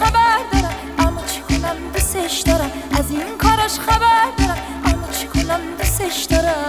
خبر دارم اما چی کنم دوستش دارم، از این کاراش خبر دارم اما چی کنم دوستش دارم.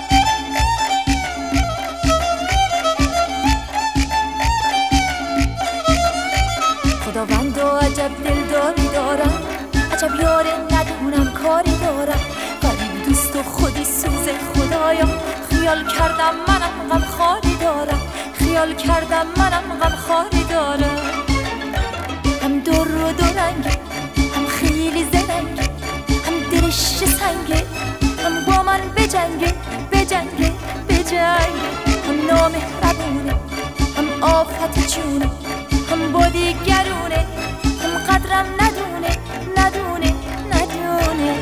خداوندو عجب دلداری دارم، عجب یاره ندونم کاری دارم، غریب دوست و خودی سوز خدایا. خیال کردم منم غم خاری دارم، خیال کردم منم غم خاری دارم. هم در و درنگه، هم خیلی زرنگه، هم دلش سنگه، هم با من بجنگه بجنگه بجنگه. هم نامهربونه، هم آفت جونه، هم با دیگرونه، هم قدرم ندونه ندونه ندونه.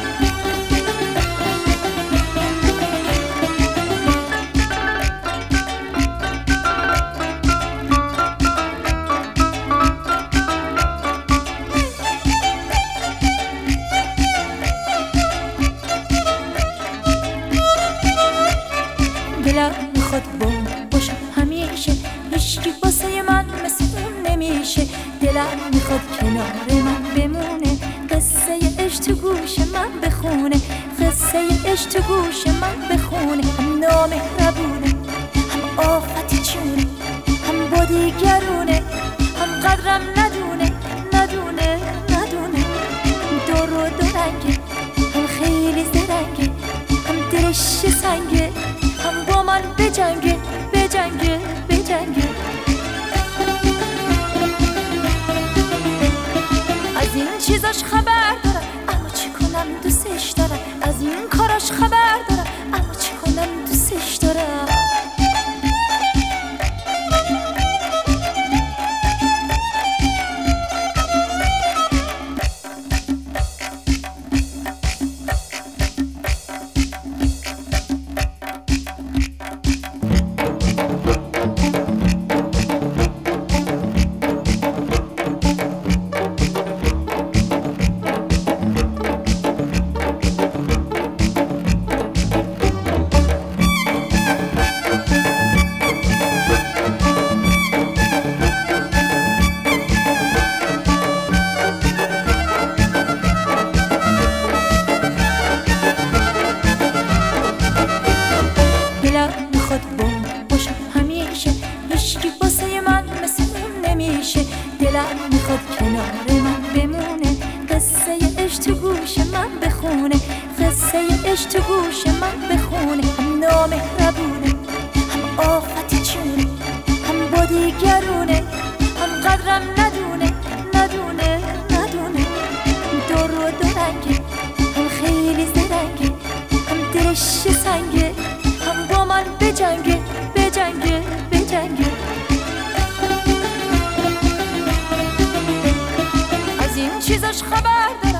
دلم میخواد باشم همیشه، هیچکی واسه من مثل اون نمیشه. دلم میخواد کنار من بمونه، قصه عشق تو گوش من بخونه، قصه عشق تو گوش من بخونه. هم نامهربونه، هم آفت جونه، هم با دیگرونه، هم قدرم ندونه ندونه ندونه. در و درنگه، هم خیلی زرنگه، هم دلش سنگه، هم با من بجنگه بجنگه بجنگه. از این چیزاش خبر دارم اما چی کنم دوستش دارم، از این کاراش خبر دارم اما چی کنم دوستش دارم. دلم میخواد باشم همیشه، هیچکی واسه من مثل اون نمیشه. دلم میخواد کنار من بمونه، قصه عشق تو گوش من بخونه، قصه عشق تو گوش من بخونه. هم نامهربونه، هم آفت جونه، هم با دیگرونه، هم قدرم ندونه ندونه ندونه. در و درنگه، هم خیلی زرنگه، هم دلش سنگه، هم با من بجنگه بجنگه بجنگه. از این چیزاش خبر دارم